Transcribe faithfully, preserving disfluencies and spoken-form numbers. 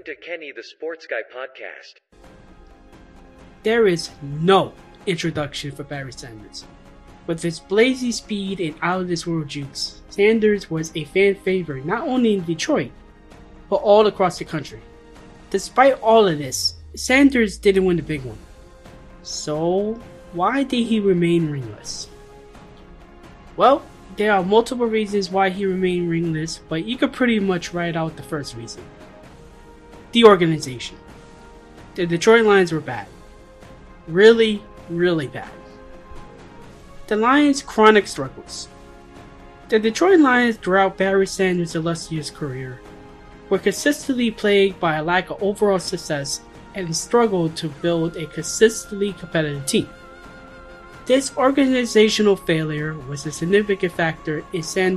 to Kenny the Sports Guy podcast. There is no introduction for Barry Sanders. With his blazing speed and out-of-this-world jukes, Sanders was a fan favorite not only in Detroit, but all across the country. Despite all of this, Sanders didn't win the big one. So, why did he remain ringless? Well, there are multiple reasons why he remained ringless, but you could pretty much write out the first reason. The organization. The Detroit Lions were bad. Really, really bad. The Lions' chronic struggles. The Detroit Lions throughout Barry Sanders' illustrious career were consistently plagued by a lack of overall success and struggled to build a consistently competitive team. This organizational failure was a significant factor in Sanders'